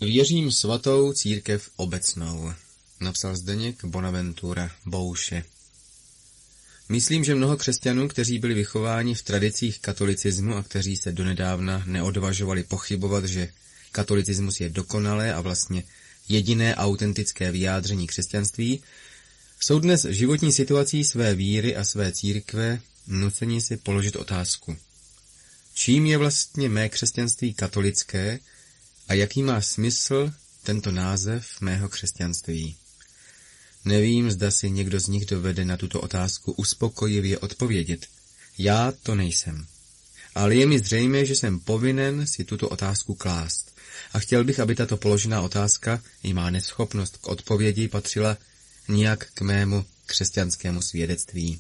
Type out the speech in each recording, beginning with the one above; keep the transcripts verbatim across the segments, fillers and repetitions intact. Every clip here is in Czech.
Věřím svatou církev obecnou, napsal Zdeněk Bonaventura Bouše. Myslím, že mnoho křesťanů, kteří byli vychováni v tradicích katolicismu a kteří se donedávna neodvažovali pochybovat, že katolicismus je dokonalé a vlastně jediné autentické vyjádření křesťanství, jsou dnes životní situací své víry a své církve nuceni si položit otázku. Čím je vlastně mé křesťanství katolické a jaký má smysl tento název mého křesťanství? Nevím, zda si někdo z nich dovede na tuto otázku uspokojivě odpovědět. Já to nejsem. Ale je mi zřejmé, že jsem povinen si tuto otázku klást. A chtěl bych, aby tato položená otázka i má neschopnost k odpovědi patřila nijak k mému křesťanskému svědectví.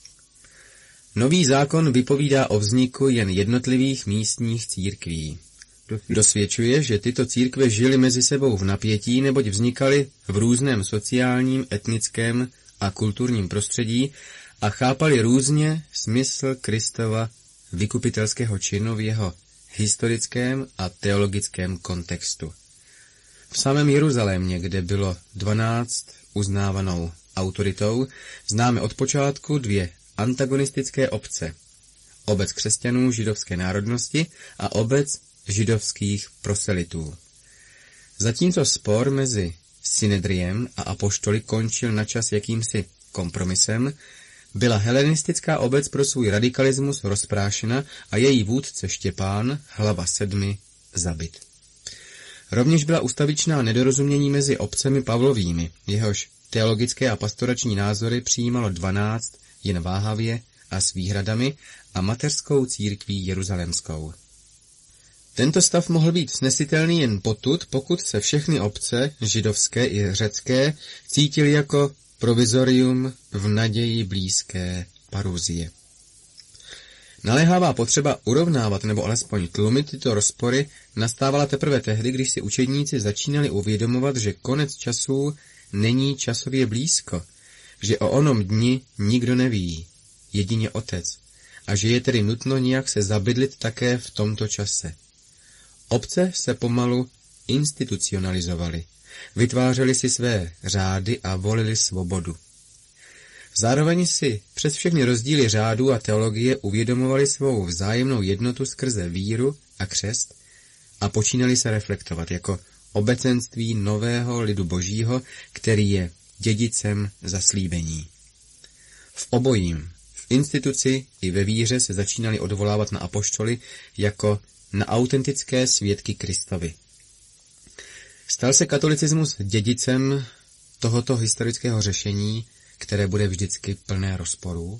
Nový zákon vypovídá o vzniku jen jednotlivých místních církví. Dosvědčuje, že tyto církve žily mezi sebou v napětí, neboť vznikaly v různém sociálním, etnickém a kulturním prostředí a chápali různě smysl Kristova vykupitelského činu v jeho historickém a teologickém kontextu. V samém Jeruzalémě, kde bylo dvanáct uznávanou autoritou, známe od počátku dvě antagonistické obce. Obec křesťanů židovské národnosti a obec židovských proselitů. Zatímco spor mezi Synedriem a apoštoly končil načas jakýmsi kompromisem, byla helenistická obec pro svůj radikalismus rozprášena a její vůdce Štěpán, hlava sedmi, zabit. Rovněž byla ustavičná nedorozumění mezi obcemi Pavlovými, jehož teologické a pastorační názory přijímalo dvanáct jen váhavě a s výhradami a mateřskou církví jeruzalémskou. Tento stav mohl být snesitelný jen potud, pokud se všechny obce, židovské i řecké, cítily jako provizorium v naději blízké paruzie. Naléhavá potřeba urovnávat nebo alespoň tlumit tyto rozpory nastávala teprve tehdy, když si učedníci začínali uvědomovat, že konec časů není časově blízko, že o onom dni nikdo neví, jedině Otec, a že je tedy nutno nějak se zabydlit také v tomto čase. Obce se pomalu institucionalizovaly, vytvářely si své řády a volili svobodu. Zároveň si přes všechny rozdíly řádů a teologie uvědomovali svou vzájemnou jednotu skrze víru a křest a počínali se reflektovat jako obecenství nového lidu božího, který je dědicem zaslíbení. V obojím, v instituci i ve víře se začínali odvolávat na apoštoly jako na autentické svědky Kristovi. Stal se katolicismus dědicem tohoto historického řešení, které bude vždycky plné rozporů?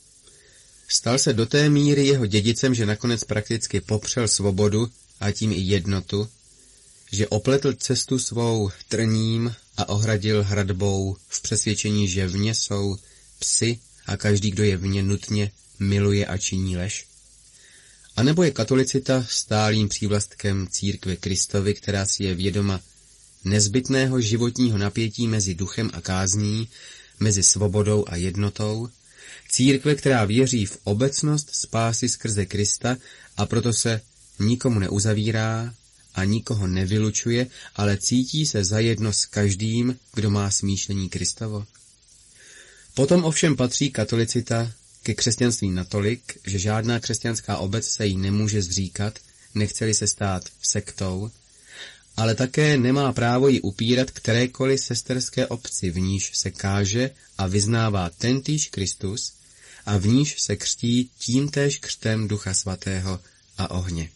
Stal se do té míry jeho dědicem, že nakonec prakticky popřel svobodu a tím i jednotu, že opletl cestu svou trním a ohradil hradbou v přesvědčení, že vně jsou psi a každý, kdo je vně, nutně miluje a činí lež? A nebo je katolicita stálým přívlastkem církve Kristovi, která si je vědoma nezbytného životního napětí mezi duchem a kázní, mezi svobodou a jednotou, církve, která věří v obecnost spásy skrze Krista a proto se nikomu neuzavírá a nikoho nevylučuje, ale cítí se zajedno s každým, kdo má smýšlení Kristovo? Potom ovšem patří katolicita ke křesťanství natolik, že žádná křesťanská obec se jí nemůže zříkat, nechce-li se stát sektou, ale také nemá právo ji upírat kterékoliv sesterské obci, v níž se káže a vyznává tentýž Kristus a v níž se křtí tímtéž křtem Ducha Svatého a ohně.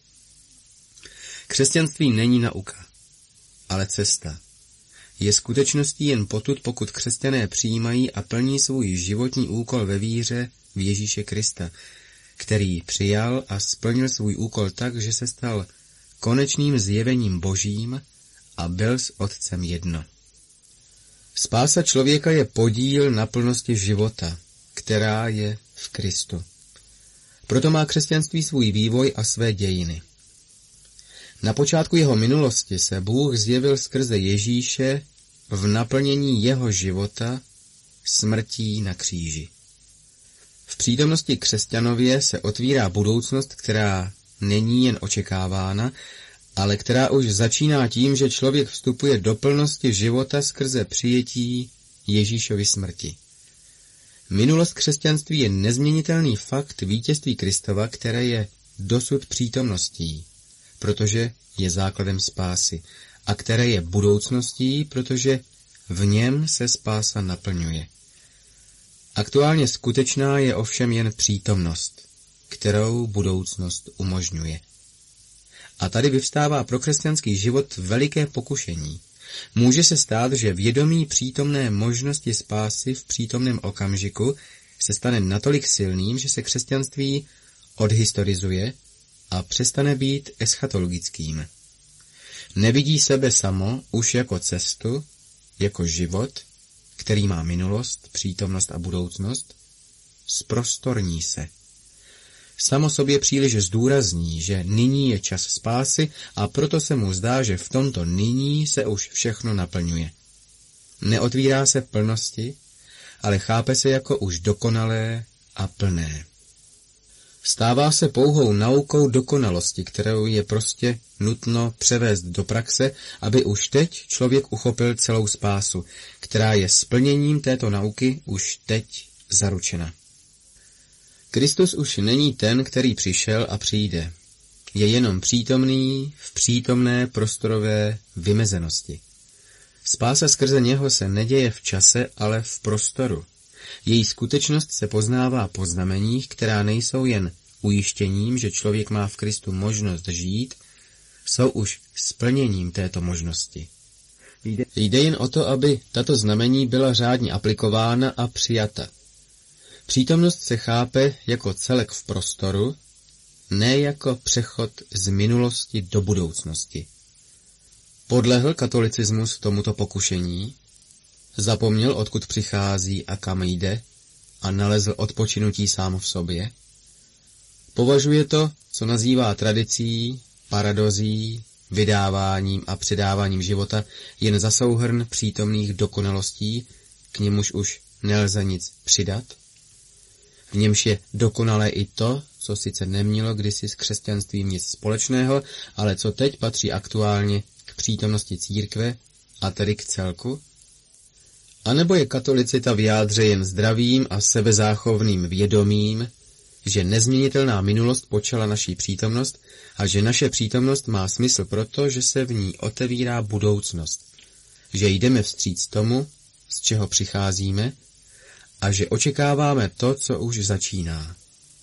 Křesťanství není nauka, ale cesta. Je skutečností jen potud, pokud křesťané přijímají a plní svůj životní úkol ve víře v Ježíše Krista, který přijal a splnil svůj úkol tak, že se stal konečným zjevením Božím a byl s Otcem jedno. Spása člověka je podíl na plnosti života, která je v Kristu. Proto má křesťanství svůj vývoj a své dějiny. Na počátku jeho minulosti se Bůh zjevil skrze Ježíše v naplnění jeho života smrtí na kříži. V přítomnosti křesťanově se otvírá budoucnost, která není jen očekávána, ale která už začíná tím, že člověk vstupuje do plnosti života skrze přijetí Ježíšovy smrti. Minulost křesťanství je nezměnitelný fakt vítězství Kristova, které je dosud přítomností, protože je základem spásy, a které je budoucností, protože v něm se spása naplňuje. Aktuálně skutečná je ovšem jen přítomnost, kterou budoucnost umožňuje. A tady vyvstává pro křesťanský život veliké pokušení. Může se stát, že vědomí přítomné možnosti spásy v přítomném okamžiku se stane natolik silným, že se křesťanství odhistorizuje a přestane být eschatologickým. Nevidí sebe samo už jako cestu, jako život, který má minulost, přítomnost a budoucnost, zprostorní se. Samo sobě příliš zdůrazní, že nyní je čas spásy a proto se mu zdá, že v tomto nyní se už všechno naplňuje. Neotvírá se v plnosti, ale chápe se jako už dokonalé a plné. Stává se pouhou naukou dokonalosti, kterou je prostě nutno převést do praxe, aby už teď člověk uchopil celou spásu, která je splněním této nauky už teď zaručena. Kristus už není ten, který přišel a přijde. Je jenom přítomný v přítomné prostorové vymezenosti. Spása skrze něho se neděje v čase, ale v prostoru. Její skutečnost se poznává po znameních, která nejsou jen ujištěním, že člověk má v Kristu možnost žít, jsou už splněním této možnosti. Jde jen o to, aby tato znamení byla řádně aplikována a přijata. Přítomnost se chápe jako celek v prostoru, ne jako přechod z minulosti do budoucnosti. Podlehl katolicismus tomuto pokušení, zapomněl, odkud přichází a kam jde, a nalezl odpočinutí sám v sobě. Považuje to, co nazývá tradicí, paradozí, vydáváním a předáváním života, jen za souhrn přítomných dokonalostí, k němuž už nelze nic přidat. V němž je dokonalé i to, co sice nemělo kdysi s křesťanstvím nic společného, ale co teď patří aktuálně k přítomnosti církve, a tedy k celku? A nebo je katolicita v jádře jen zdravým a sebezáchovným vědomím, že nezměnitelná minulost počala naší přítomnost a že naše přítomnost má smysl proto, že se v ní otevírá budoucnost, že jdeme vstříc tomu, z čeho přicházíme, a že očekáváme to, co už začíná.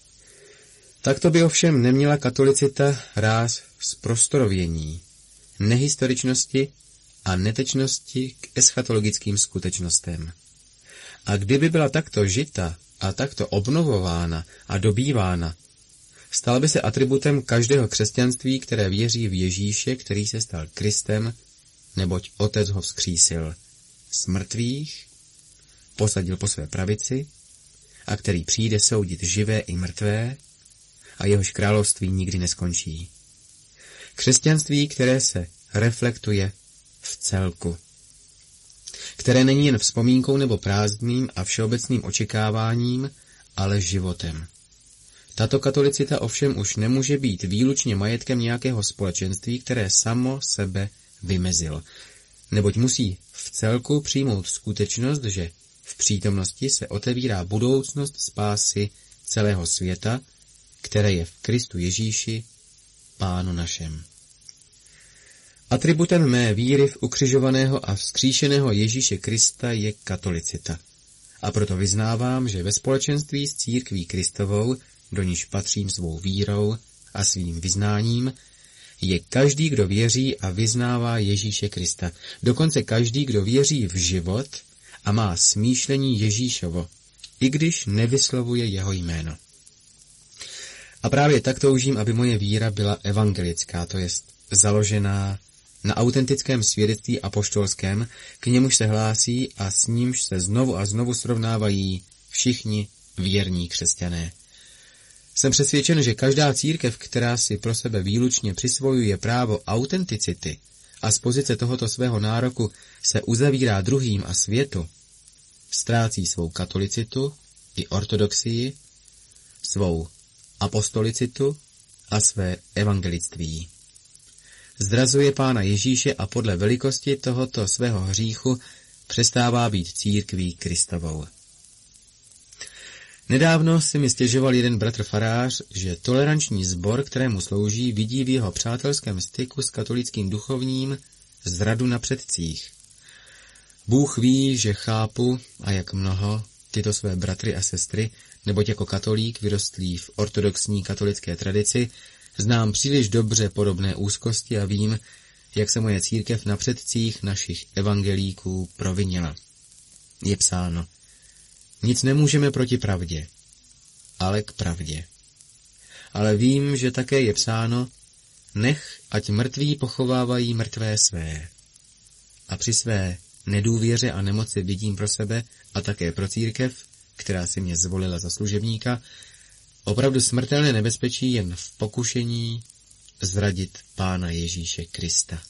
Takto by ovšem neměla katolicita ráz z prostorovění, nehistoričnosti a netečnosti k eschatologickým skutečnostem. A kdyby byla takto žita a takto obnovována a dobývána, stala by se atributem každého křesťanství, které věří v Ježíše, který se stal Kristem, neboť Otec ho vzkřísil z mrtvých, posadil po své pravici a který přijde soudit živé i mrtvé a jehož království nikdy neskončí. Křesťanství, které se reflektuje v celku, které není jen vzpomínkou nebo prázdným a všeobecným očekáváním, ale životem. Tato katolicita ovšem už nemůže být výlučně majetkem nějakého společenství, které samo sebe vymezilo, neboť musí v celku přijmout skutečnost, že v přítomnosti se otevírá budoucnost spásy celého světa, které je v Kristu Ježíši, Pánu našem. Atributem mé víry v ukřižovaného a vzkříšeného Ježíše Krista je katolicita. A proto vyznávám, že ve společenství s církví Kristovou, do níž patřím svou vírou a svým vyznáním, je každý, kdo věří a vyznává Ježíše Krista. Dokonce každý, kdo věří v život a má smýšlení Ježíšovo, i když nevyslovuje jeho jméno. A právě tak toužím, aby moje víra byla evangelická, to jest založená na autentickém svědectví apoštolském, k němuž se hlásí a s nímž se znovu a znovu srovnávají všichni věrní křesťané. Jsem přesvědčen, že každá církev, která si pro sebe výlučně přisvojuje právo autenticity a z pozice tohoto svého nároku se uzavírá druhým a světu, ztrácí svou katolicitu i ortodoxii, svou apostolicitu a své evangelictví. zrazuje Pána Ježíše a podle velikosti tohoto svého hříchu přestává být církví Kristovou. Nedávno si mi stěžoval jeden bratr farář, že toleranční sbor, kterému slouží, vidí v jeho přátelském styku s katolickým duchovním zradu na předcích. Bůh ví, že chápu, a jak mnoho, tyto své bratry a sestry, neboť jako katolík vyrostlý v ortodoxní katolické tradici, znám příliš dobře podobné úzkosti a vím, jak se moje církev na předcích našich evangelíků provinila. Je psáno: nic nemůžeme proti pravdě, ale k pravdě. Ale vím, že také je psáno: nech, ať mrtví pochovávají mrtvé své. A při své nedůvěře a nemoci vidím pro sebe a také pro církev, která si mě zvolila za služebníka, opravdu smrtelné nebezpečí jen v pokušení zradit Pána Ježíše Krista.